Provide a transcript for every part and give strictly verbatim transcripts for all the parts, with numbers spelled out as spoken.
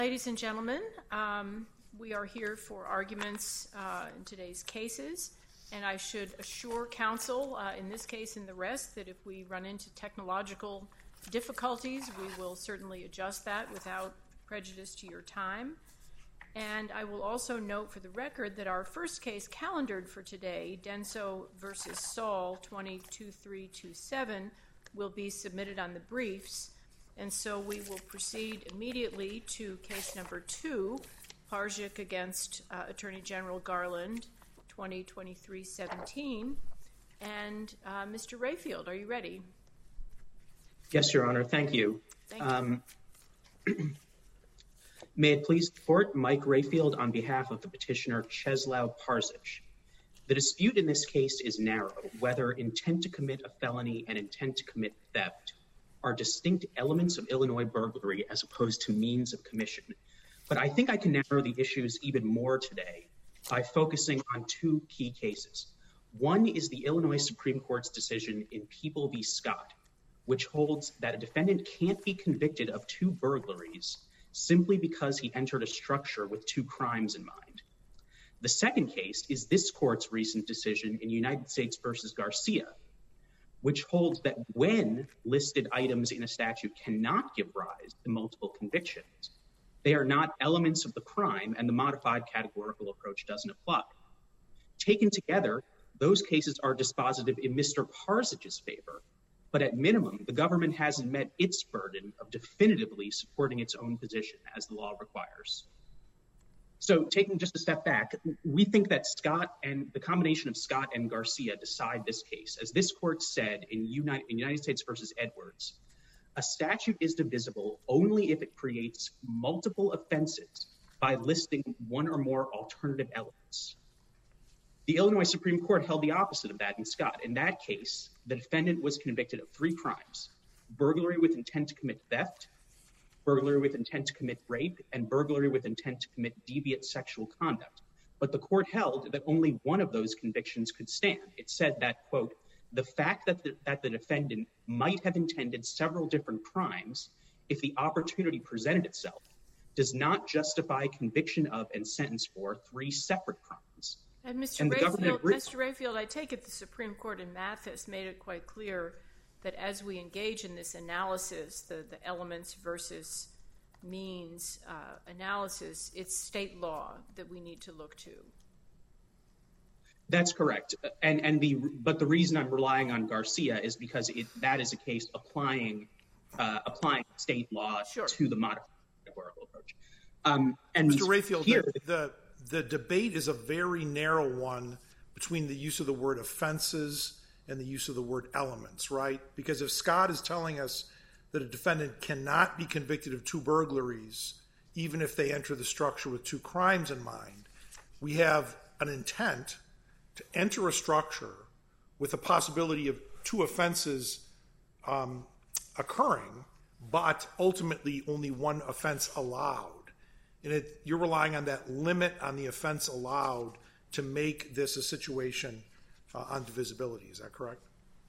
Ladies and gentlemen, um, we are here for arguments uh, in today's cases, and I should assure counsel uh, in this case and the rest that if we run into technological difficulties, we will certainly adjust that without prejudice to your time. And I will also note for the record that our first case calendared for today, Denso versus Saul twenty twenty-three twenty-seven, will be submitted on the briefs. And so we will proceed immediately to case number two, Harzik against uh, Attorney General Garland, twenty twenty-three seventeen. And uh, Mister Rayfield, are you ready? Yes, Your Honor. Thank you. Thank you. Um, may it please the Court, Mike Rayfield on behalf of the petitioner Czeslaw Parzyk. The dispute in this case is narrow, whether intent to commit a felony and intent to commit theft are distinct elements of Illinois burglary as opposed to means of commission. But I think I can narrow the issues even more today by focusing on two key cases. One is the Illinois Supreme Court's decision in People v. Scott, which holds that a defendant can't be convicted of two burglaries simply because he entered a structure with two crimes in mind. The second case is this court's recent decision in United States versus Garcia, which holds that when listed items in a statute cannot give rise to multiple convictions, they are not elements of the crime and the modified categorical approach doesn't apply. Taken together, those cases are dispositive in Mister Parzyk's favor, but at minimum, the government hasn't met its burden of definitively supporting its own position as the law requires. So taking just a step back, we think that Scott and the combination of Scott and Garcia decide this case. As this court said in United, in United States versus Edwards, a statute is divisible only if it creates multiple offenses by listing one or more alternative elements. The Illinois Supreme Court held the opposite of that in Scott. In that case, the defendant was convicted of three crimes: burglary with intent to commit theft, burglary with intent to commit rape, and burglary with intent to commit deviant sexual conduct. But the court held that only one of those convictions could stand. It said that, quote, the fact that the, that the defendant might have intended several different crimes if the opportunity presented itself does not justify conviction of and sentence for three separate crimes. And Mister And the Rayfield, re- Mister Rayfield, I take it the Supreme Court in Mathis made it quite clear that as we engage in this analysis, the, the elements versus means uh, analysis, it's state law that we need to look to. That's correct. And and the but the reason I'm relying on Garcia is because it, that is a case applying uh, applying state law Sure. to the modified categorical approach. Um, and Mister Rayfield, here, the, the the debate is a very narrow one between the use of the word offenses and the use of the word elements, right? Because if Scott is telling us that a defendant cannot be convicted of two burglaries, even if they enter the structure with two crimes in mind, we have an intent to enter a structure with a possibility of two offenses um, occurring, but ultimately only one offense allowed. And it, you're relying on that limit on the offense allowed to make this a situation uh, on divisibility. Is that correct?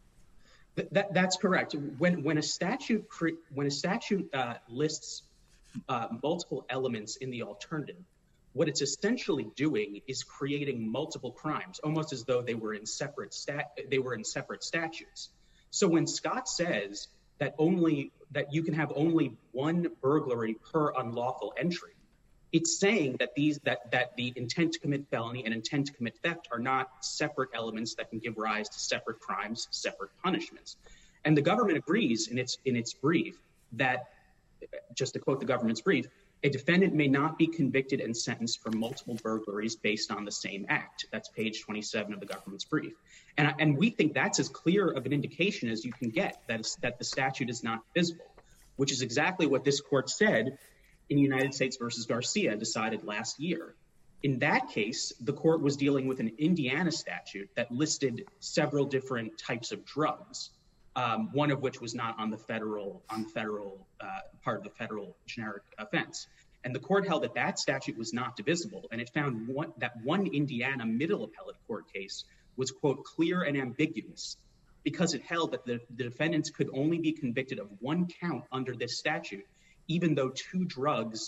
That, that's correct. When when a statute cre- when a statute uh, lists uh, multiple elements in the alternative, what it's essentially doing is creating multiple crimes, almost as though they were in separate stat they were in separate statutes. So when Scott says that only that you can have only one burglary per unlawful entry, it's saying that these that that the intent to commit felony and intent to commit theft are not separate elements that can give rise to separate crimes, separate punishments. And the government agrees in its in its brief that, just to quote the government's brief, a defendant may not be convicted and sentenced for multiple burglaries based on the same act. That's page twenty-seven of the government's brief. And and we think that's as clear of an indication as you can get that is, that the statute is not divisible, which is exactly what this court said in United States versus Garcia decided last year. In that case, the court was dealing with an Indiana statute that listed several different types of drugs, um, one of which was not on the federal on federal uh, part of the federal generic offense. And the court held that that statute was not divisible, and it found one, that one Indiana middle appellate court case was, quote, clear and ambiguous because it held that the, the defendants could only be convicted of one count under this statute, even though two drugs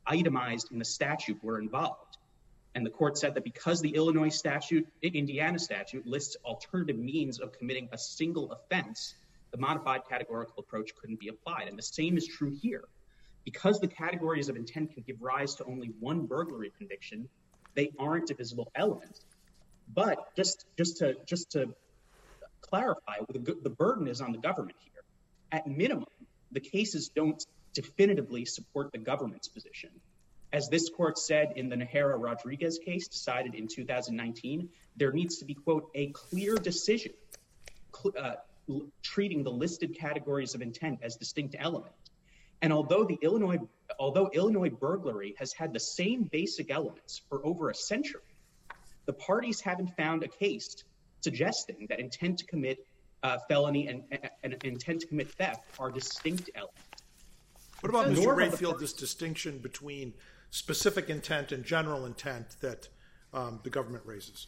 itemized in the statute were involved. And the court said that because the Illinois statute, Indiana statute, lists alternative means of committing a single offense, the modified categorical approach couldn't be applied. And the same is true here. Because the categories of intent can give rise to only one burglary conviction, they aren't divisible elements. But just, just, to, just to clarify, the, the burden is on the government here. At minimum, the cases don't definitively support the government's position. As this court said in the Najera-Rodriguez case decided in two thousand nineteen, there needs to be, quote, a clear decision uh, treating the listed categories of intent as distinct elements. And although the Illinois, although Illinois burglary has had the same basic elements for over a century, the parties haven't found a case suggesting that intent to commit uh, felony and, and, and intent to commit theft are distinct elements. What about, Mister Rayfield, this distinction between specific intent and general intent that um, the government raises?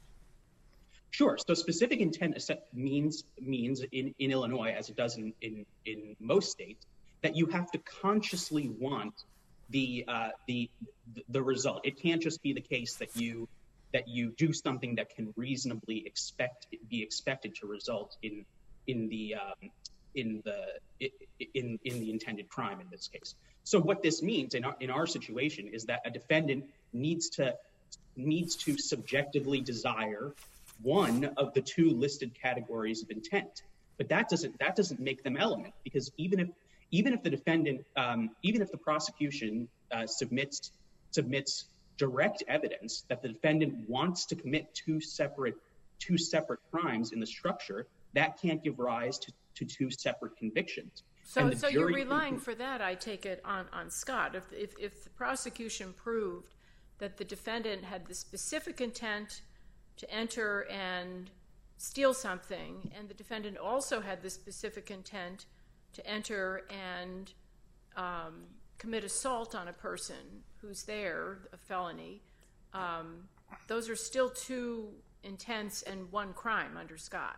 Sure. So specific intent means means in, in Illinois, as it does in, in, in most states, that you have to consciously want the uh, the the result. It can't just be the case that you that you do something that can reasonably expect be expected to result in in the um, in the in in the intended crime in this case. So what this means in our, in our situation is that a defendant needs to needs to subjectively desire one of the two listed categories of intent, but that doesn't that doesn't make them element, because even if even if the defendant um, even if the prosecution uh, submits submits direct evidence that the defendant wants to commit two separate two separate crimes in the structure, that can't give rise to, to two separate convictions. So, so you're relying can, for that, I take it, on, on Scott. If, if, if the prosecution proved that the defendant had the specific intent to enter and steal something, and the defendant also had the specific intent to enter and um, commit assault on a person who's there, a felony, um, those are still two intents and one crime under Scott.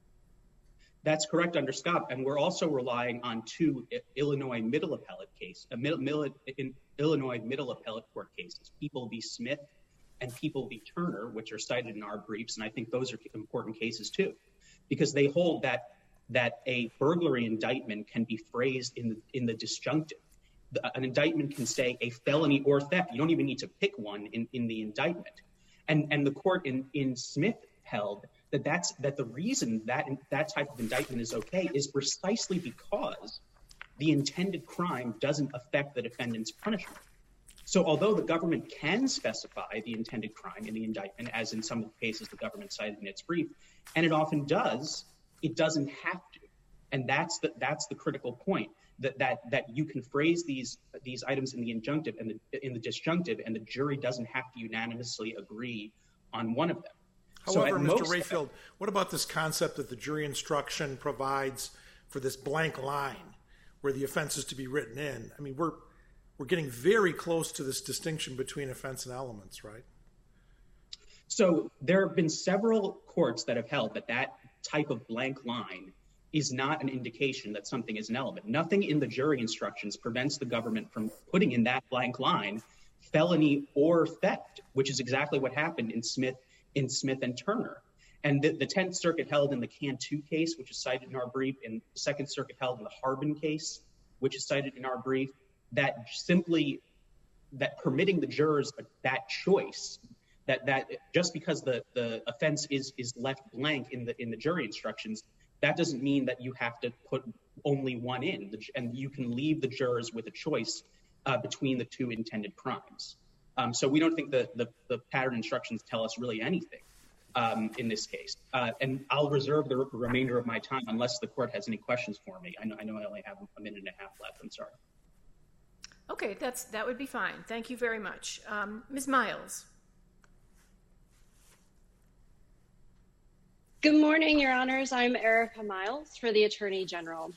That's correct under Scott, and we're also relying on two Illinois middle appellate cases, uh, middle, middle, in Illinois middle appellate court cases, People v. Smith and People v. Turner, which are cited in our briefs, and I think those are important cases too, because they hold that that a burglary indictment can be phrased in the, in the disjunctive. The, an indictment can say a felony or theft. You don't even need to pick one in, in the indictment, and and the court in in Smith held that that's that the reason that that type of indictment is okay is precisely because the intended crime doesn't affect the defendant's punishment. So although the government can specify the intended crime in the indictment, as in some of the cases the government cited in its brief, and it often does, it doesn't have to. And that's the that's the critical point, that that that you can phrase these these items in the injunctive and the, in the disjunctive, and the jury doesn't have to unanimously agree on one of them. However, so Mister Rayfield, what about this concept that the jury instruction provides for this blank line where the offense is to be written in? I mean, we're we're getting very close to this distinction between offense and elements, right? So there have been several courts that have held that that type of blank line is not an indication that something is an element. Nothing in the jury instructions prevents the government from putting in that blank line felony or theft, which is exactly what happened in Smith in Smith and Turner. And the, the Tenth Circuit held in the Cantu case, which is cited in our brief, and the Second Circuit held in the Harbin case, which is cited in our brief, that simply that permitting the jurors that choice, that that just because the, the offense is is left blank in the in the jury instructions, that doesn't mean that you have to put only one in, and you can leave the jurors with a choice uh, between the two intended crimes. Um, so we don't think the, the, the pattern instructions tell us really anything um, in this case. Uh, and I'll reserve the remainder of my time unless the court has any questions for me. I know I know I only have a minute and a half left. I'm sorry. Okay, that's that would be fine. Thank you very much. Um, Miz Miles. Good morning, Your Honors. I'm Erica Miles for the Attorney General.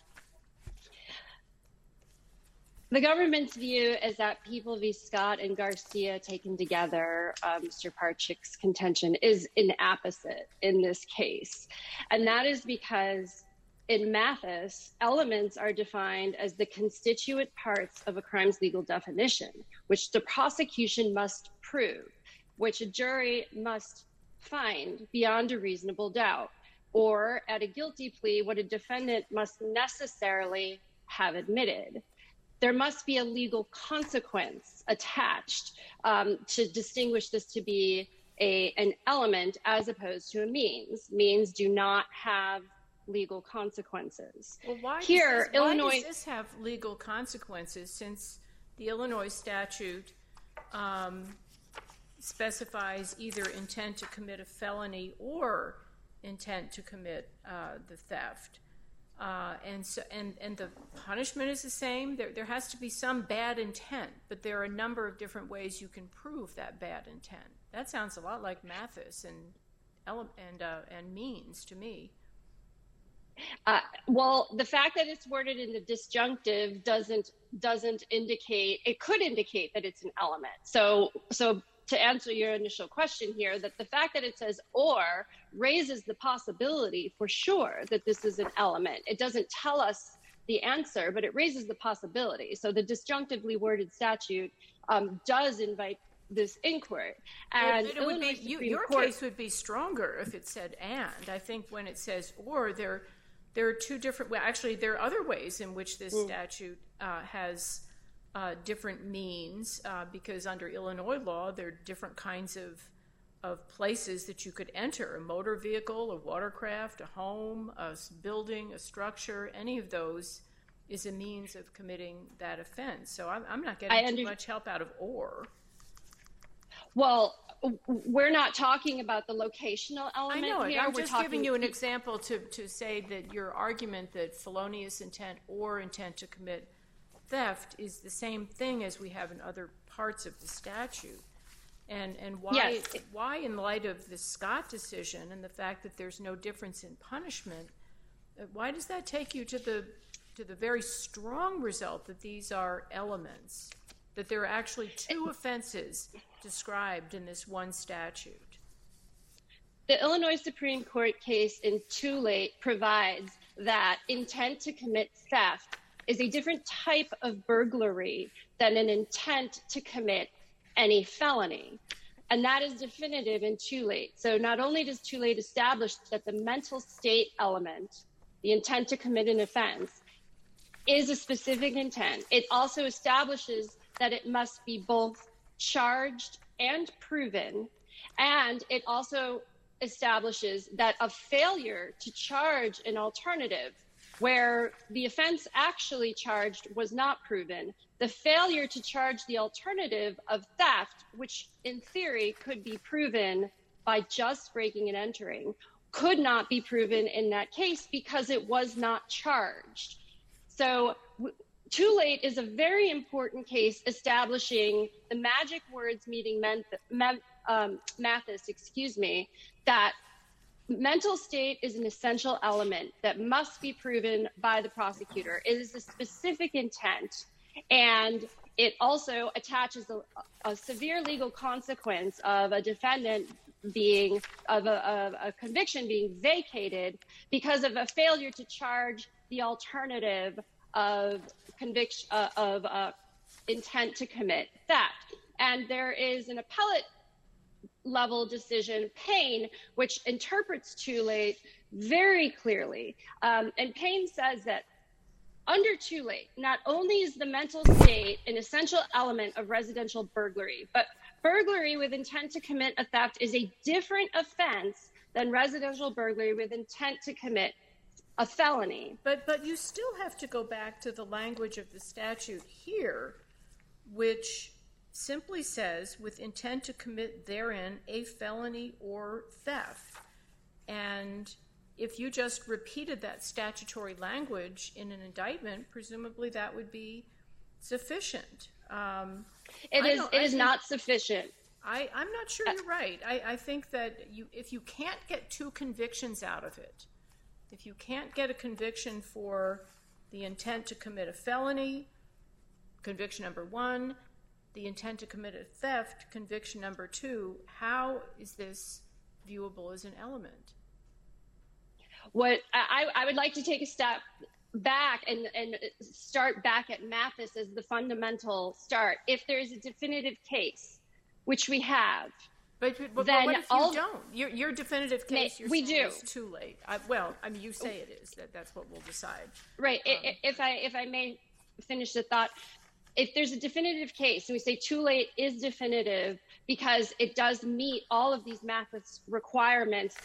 The government's view is that People v. Scott and Garcia taken together, uh, Mister Parchick's contention, is inapposite in this case. And that is because in Mathis, elements are defined as the constituent parts of a crime's legal definition, which the prosecution must prove, which a jury must find beyond a reasonable doubt, or at a guilty plea, what a defendant must necessarily have admitted. There must be a legal consequence attached um, to distinguish this to be a, an element as opposed to a means. Means do not have legal consequences. Well, why Here, does this, Illinois, why does this have legal consequences, since the Illinois statute um, specifies either intent to commit a felony or intent to commit uh, the theft? Uh, and so, and and the punishment is the same. There there has to be some bad intent, but there are a number of different ways you can prove that bad intent. That sounds a lot like Mathis and and uh, and means to me. Uh, well, the fact that it's worded in the disjunctive doesn't doesn't indicate. It could indicate that it's an element. So so. To answer your initial question here, that the fact that it says or raises the possibility for sure that this is an element. It doesn't tell us the answer, but it raises the possibility. So the disjunctively worded statute um, does invite this inquiry. And it, it would be, you, your Court, case would be stronger if it said and. I think when it says or, there, there are two different ways. Actually, there are other ways in which this mm. statute uh, has Uh, different means, uh, because under Illinois law, there are different kinds of of places that you could enter: a motor vehicle, a watercraft, a home, a building, a structure. Any of those is a means of committing that offense. So I'm, I'm not getting under- too much help out of or. Well, we're not talking about the locational element I know it. here. I'm we're just talking- giving you an example to, to say that your argument that felonious intent or intent to commit theft is the same thing as we have in other parts of the statute. And and why yes. why in light of the Scott decision and the fact that there's no difference in punishment, why does that take you to the to the very strong result that these are elements, that there are actually two offenses described in this one statute? The Illinois Supreme Court case in Too Late provides that intent to commit theft is a different type of burglary than an intent to commit any felony. And that is definitive in Too Late. So not only does Too Late establish that the mental state element, the intent to commit an offense, is a specific intent, it also establishes that it must be both charged and proven. And it also establishes that a failure to charge an alternative where the offense actually charged was not proven, the failure to charge the alternative of theft, which in theory could be proven by just breaking and entering, could not be proven in that case because it was not charged. So w- Too Late is a very important case establishing the magic words meeting men- me- um, Mathis, excuse me, that mental state is an essential element that must be proven by the prosecutor. It is a specific intent, and it also attaches a, a severe legal consequence of a defendant being, of a, of a conviction being vacated because of a failure to charge the alternative of conviction, uh, of uh, intent to commit theft. And there is an appellate level decision, Payne, which interprets Too Late very clearly. Um, and Payne says that under Too Late, not only is the mental state an essential element of residential burglary, but burglary with intent to commit a theft is a different offense than residential burglary with intent to commit a felony. But but you still have to go back to the language of the statute here, which simply says, with intent to commit therein a felony or theft. And if you just repeated that statutory language in an indictment, presumably that would be sufficient. Um, it is. It is think, not sufficient. I, I'm not sure you're right. I, I think that you, if you can't get two convictions out of it, if you can't get a conviction for the intent to commit a felony, conviction number one, the intent to commit a theft, conviction number two, how is this viewable as an element? What I, I would like to take a step back and, and start back at Mathis as the fundamental start. If there is a definitive case, which we have, but, but, then but what if all, you don't? Your, your definitive case, you're we saying do. is too late. I, well, I mean, you say it is. That that's what we'll decide. Right. Um, if I if I may finish the thought, if there's a definitive case, and we say too late is definitive because it does meet all of these Mathis requirements,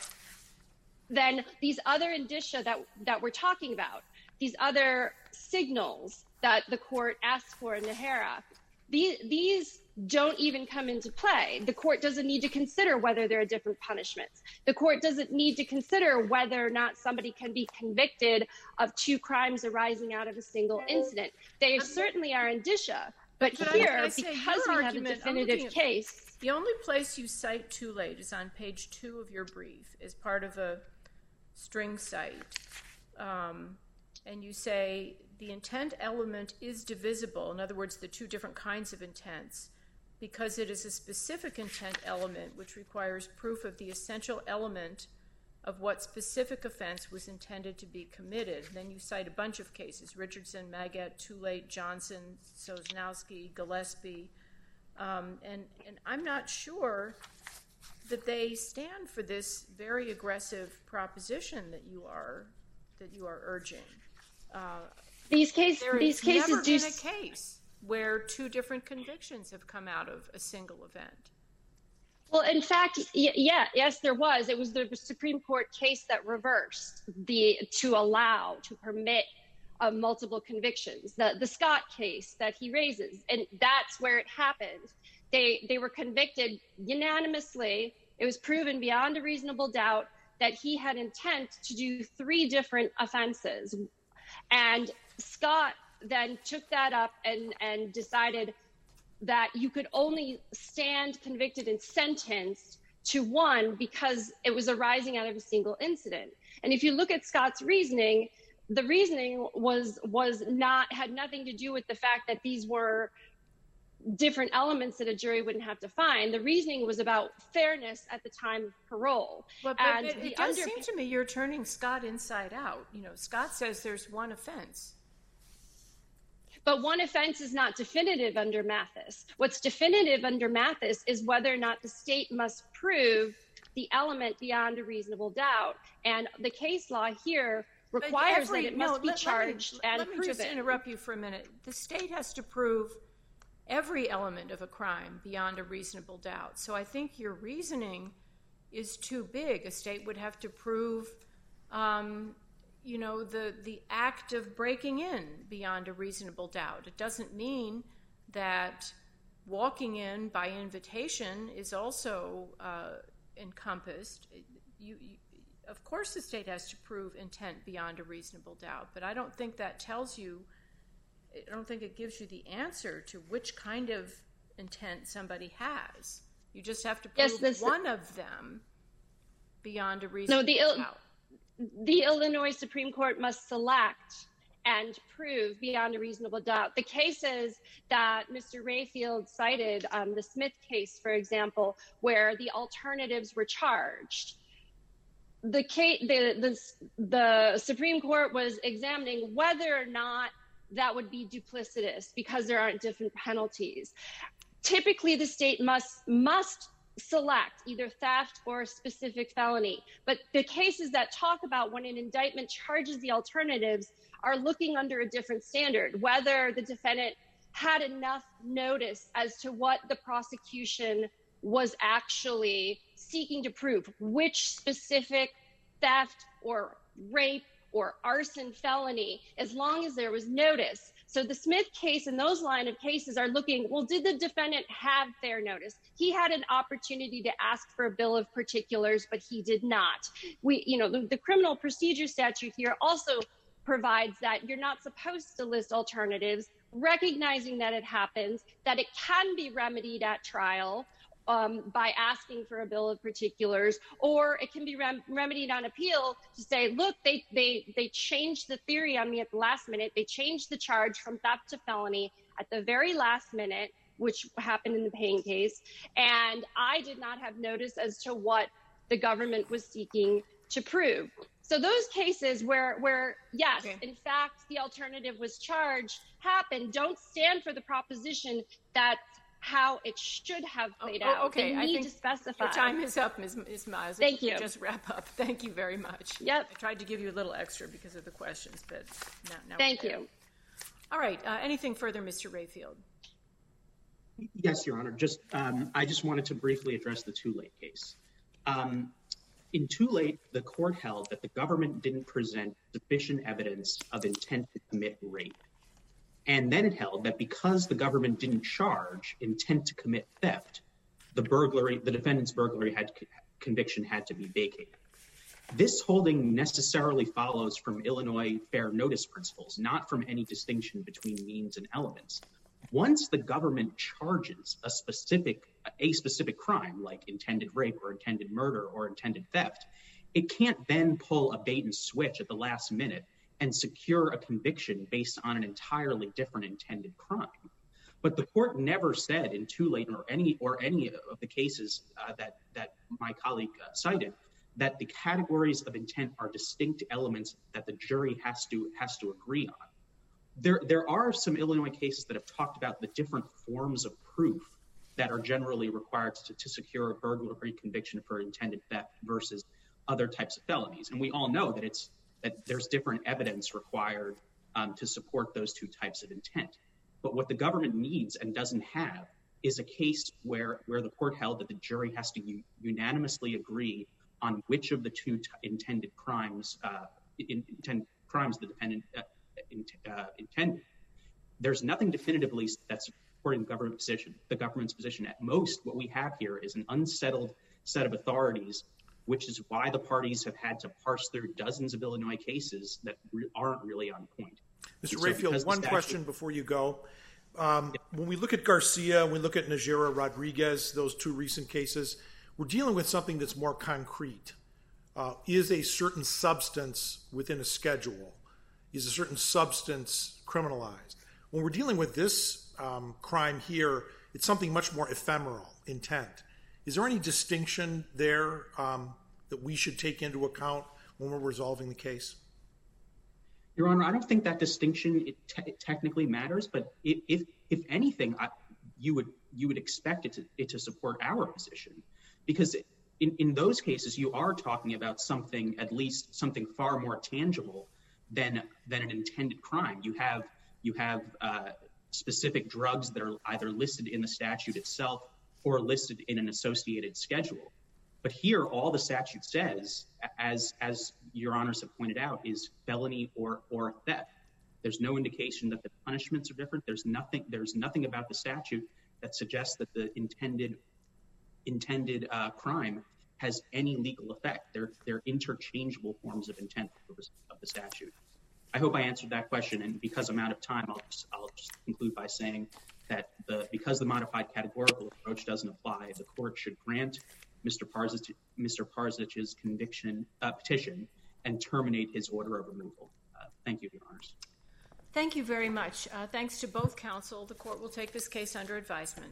then these other indicia that that we're talking about, these other signals that the court asked for in Najera, these, these don't even come into play. The court doesn't need to consider whether there are different punishments. The court doesn't need to consider whether or not somebody can be convicted of two crimes arising out of a single incident. They certainly are indicia, but, but here, I, I say because we have a definitive at, case. The only place you cite too late is on page two of your brief as part of a string cite. Um, and you say the intent element is divisible. In other words, the two different kinds of intents, because it is a specific intent element which requires proof of the essential element of what specific offense was intended to be committed. Then you cite a bunch of cases: Richardson, Maggette, Too Late, Johnson, Sosnowski, Gillespie. Um, and, and I'm not sure that they stand for this very aggressive proposition that you are that you are urging. Uh, these cases, these cases never do. Been a case where two different convictions have come out of a single event. Well, in fact, y- yeah, yes, there was. It was the Supreme Court case that reversed the to allow to permit uh, multiple convictions. The the Scott case that he raises, and that's where it happened. They they were convicted unanimously. It was proven beyond a reasonable doubt that he had intent to do three different offenses. And Scott then took that up and, and decided that you could only stand convicted and sentenced to one because it was arising out of a single incident. And if you look at Scott's reasoning, the reasoning was was not had nothing to do with the fact that these were different elements that a jury wouldn't have to find. The reasoning was about fairness at the time of parole. But, but and it, it the does under- seem to me you're turning Scott inside out. You know, Scott says there's one offense. But one offense is not definitive under Mathis. What's definitive under Mathis is whether or not the state must prove the element beyond a reasonable doubt. And the case law here requires every, that it no, must be let, charged let me, and let proven. Let me just interrupt you for a minute. The state has to prove every element of a crime beyond a reasonable doubt. So I think your reasoning is too big. A state would have to prove, um, you know, the, the act of breaking in beyond a reasonable doubt. It doesn't mean that walking in by invitation is also uh, encompassed. You, you, of course the state has to prove intent beyond a reasonable doubt, but I don't think that tells you I don't think it gives you the answer to which kind of intent somebody has. You just have to prove yes, this, one of them beyond a reasonable no, the Il- doubt. The Illinois Supreme Court must select and prove beyond a reasonable doubt. The cases that Mister Rayfield cited, um, the Smith case, for example, where the alternatives were charged, the, case, the, the, the Supreme Court was examining whether or not that would be duplicitous because there aren't different penalties. Typically, the state must must select either theft or a specific felony. But the cases that talk about when an indictment charges the alternatives are looking under a different standard, whether the defendant had enough notice as to what the prosecution was actually seeking to prove, which specific theft or rape or arson felony, as long as there was notice. So the Smith case and those line of cases are looking, well, did the defendant have fair notice? He had an opportunity to ask for a bill of particulars, but he did not. We, you know, the, the criminal procedure statute here also provides that you're not supposed to list alternatives, recognizing that it happens, that it can be remedied at trial, Um, by asking for a bill of particulars, or it can be rem- remedied on appeal to say, look, they, they, they changed the theory on me at the last minute. They changed the charge from theft to felony at the very last minute, which happened in the Payne case. And I did not have notice as to what the government was seeking to prove. So those cases where, where yes, Okay. in fact, the alternative was charged happen, don't stand for the proposition that's how it should have played Oh, out. okay, They I need think to specify. your time is up, Miz Miz Miles. Thank you. Just wrap up. Thank you very much. Yep. I tried to give you a little extra because of the questions, but now, now Thank we're there. you. All right. Uh, anything further, Mister Rayfield? Yes, Your Honor. Just um, I just wanted to briefly address the Too Late case. Um, in Too Late, the court held that the government didn't present sufficient evidence of intent to commit rape. And then it held that because the government didn't charge intent to commit theft, the burglary, the defendant's burglary had conviction had to be vacated. This holding necessarily follows from Illinois fair notice principles, not from any distinction between means and elements. Once the government charges a specific a specific crime like intended rape or intended murder or intended theft, it can't then pull a bait and switch at the last minute and secure a conviction based on an entirely different intended crime. But the court never said in Too Late or any or any of the cases uh, that that my colleague uh, cited that the categories of intent are distinct elements that the jury has to has to agree on. There there are some Illinois cases that have talked about the different forms of proof that are generally required to, to secure a burglary conviction for intended theft versus other types of felonies. And we all know that it's that there's different evidence required um, to support those two types of intent. But what the government needs and doesn't have is a case where, where the court held that the jury has to u- unanimously agree on which of the two t- intended crimes, uh, in, intended crimes the defendant uh, in, uh, intended. There's nothing definitively that's supporting the government position, the government's position. At most, what we have here is an unsettled set of authorities, which is why the parties have had to parse through dozens of Illinois cases that re- aren't really on point. Mister So Rayfield, because the one statute- question before you go. Um, when we look at Garcia, we look at Najera Rodriguez, those two recent cases, we're dealing with something that's more concrete. Uh, is a certain substance within a schedule? Is a certain substance criminalized? When we're dealing with this um, crime here, it's something much more ephemeral, intent. Is there any distinction there um, that we should take into account when we're resolving the case? Your Honor, I don't think that distinction it te- technically matters, but if if, if anything, I, you would you would expect it to, it to support our position, because in, in those cases you are talking about something, at least something far more tangible than than an intended crime. You have you have uh, specific drugs that are either listed in the statute itself or listed in an associated schedule. But here, all the statute says, as as Your Honors have pointed out, is felony or or theft. There's no indication that the punishments are different. There's nothing. There's nothing about the statute that suggests that the intended intended uh, crime has any legal effect. They're they're interchangeable forms of intent of the statute. I hope I answered that question. And because I'm out of time, I'll just I'll just conclude by saying that the because the modified categorical approach doesn't apply, the court should grant Mister Parzich, Mister Parzich's conviction uh, petition and terminate his order of removal. Uh, thank you, Your Honors. Thank you very much. Uh, thanks to both counsel. The court will take this case under advisement.